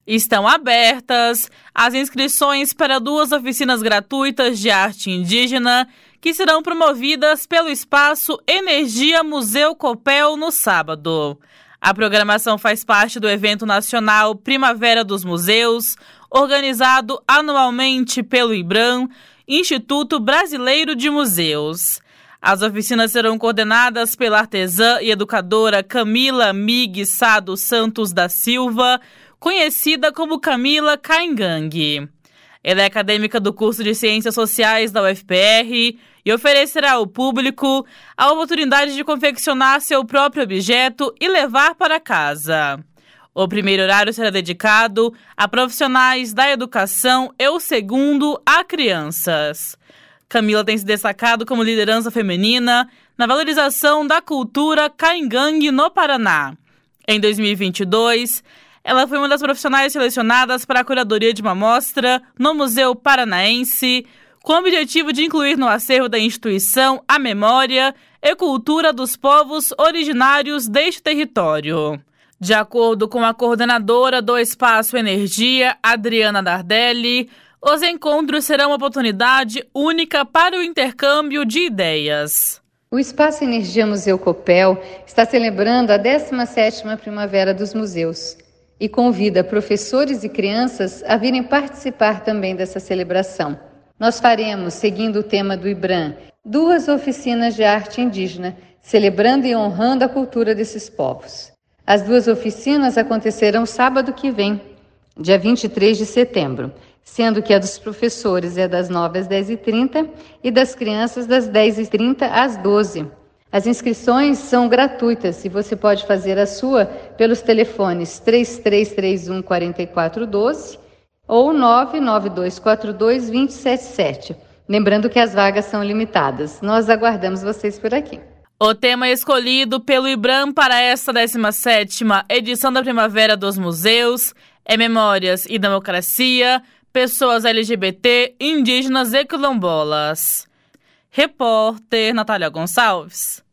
Estão abertas as inscrições para 2 oficinas gratuitas de arte indígena que serão promovidas pelo espaço Energia Museu Copel no sábado. A programação faz parte do evento nacional Primavera dos Museus, organizado anualmente pelo IBRAM, Instituto Brasileiro de Museus. As oficinas serão coordenadas pela artesã e educadora Camila Mig Sá dos Santos da Silva, conhecida como Camila Caingangue. Ela é acadêmica do curso de Ciências Sociais da UFPR e oferecerá ao público a oportunidade de confeccionar seu próprio objeto e levar para casa. O primeiro horário será dedicado a profissionais da educação e o segundo a crianças. Camila tem se destacado como liderança feminina na valorização da cultura caingangue no Paraná. Em 2022, ela foi uma das profissionais selecionadas para a curadoria de uma mostra no Museu Paranaense, com o objetivo de incluir no acervo da instituição a memória e cultura dos povos originários deste território. De acordo com a coordenadora do Espaço Energia, Adriana Dardelli, os encontros serão uma oportunidade única para o intercâmbio de ideias. O Espaço Energia Museu Copel está celebrando a 17ª Primavera dos Museus e convida professores e crianças a virem participar também dessa celebração. Nós faremos, seguindo o tema do IBRAM, 2 oficinas de arte indígena, celebrando e honrando a cultura desses povos. As 2 oficinas acontecerão sábado que vem, dia 23 de setembro, sendo que a dos professores é das 9 às 10h30 e das crianças das 10h30 às 12h. As inscrições são gratuitas e você pode fazer a sua pelos telefones 3331 4412 ou 99242 2077. Lembrando que as vagas são limitadas. Nós aguardamos vocês por aqui. O tema escolhido pelo IBRAM para esta 17ª edição da Primavera dos Museus é Memórias e Democracia, Pessoas LGBT, Indígenas e Quilombolas. Repórter Natália Gonçalves.